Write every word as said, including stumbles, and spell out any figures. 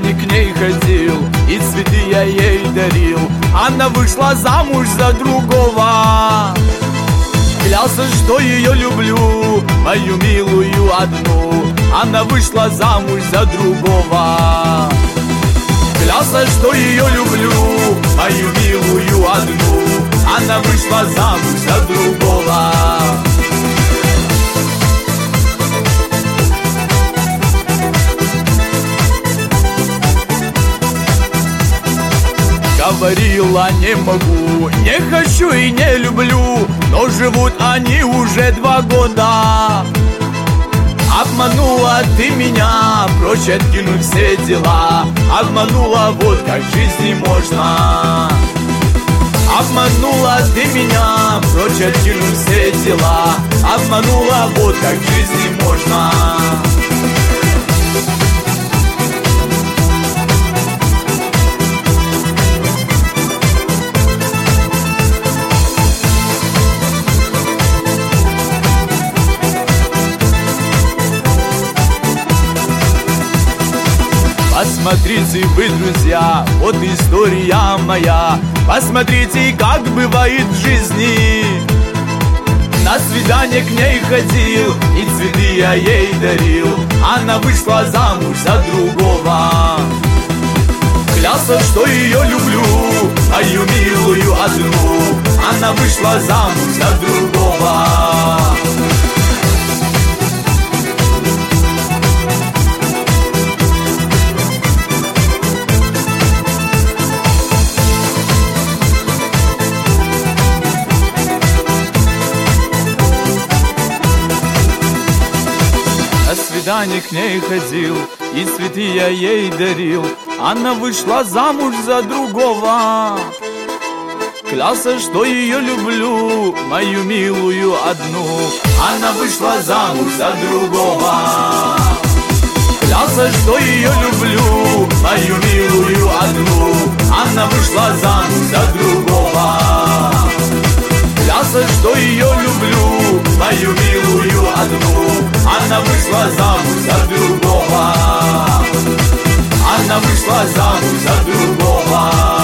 свидание к ней ходил, и цветы я ей дарил. Она вышла замуж за другого. Клялся, что ее люблю, мою милую одну. Она вышла замуж за другого. Клялся, что ее люблю, мою милую одну. Она вышла замуж за другого. Говорила: не могу, не хочу и не люблю, но живут они уже два года. Обманула ты меня, прочь откинуть все дела. Обманула, вот как в жизни можно. Обманула ты меня, прочь откинуть все дела. Обманула, вот как в жизни можно. Посмотрите вы, друзья, вот история моя. Посмотрите, как бывает в жизни. На свидание к ней ходил, и цветы я ей дарил. Она вышла замуж за другого. Клялся, что ее люблю, мою милую одну. Она вышла замуж за другого. На свидание к ней ходил, и цветы я ей дарил. Она вышла замуж за другого. Клялся, что ее люблю, мою милую одну. Она вышла замуж за другого. Клялся, что ее люблю, мою милую одну. Она вышла замуж за другого. Клялся, что ее люблю, мою милую одну. Она вышла замуж за другого. Она вышла замуж за другого.